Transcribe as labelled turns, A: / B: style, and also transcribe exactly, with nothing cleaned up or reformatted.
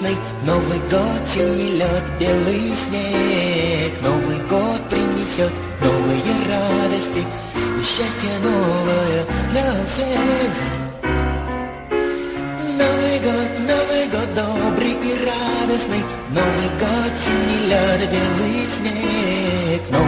A: радостный, Новый год, синий лед, белый снег. Новый год принесет новые радости и счастье новое для всех. Новый год, Новый год добрый и радостный, Новый год, синий лед, белый снег.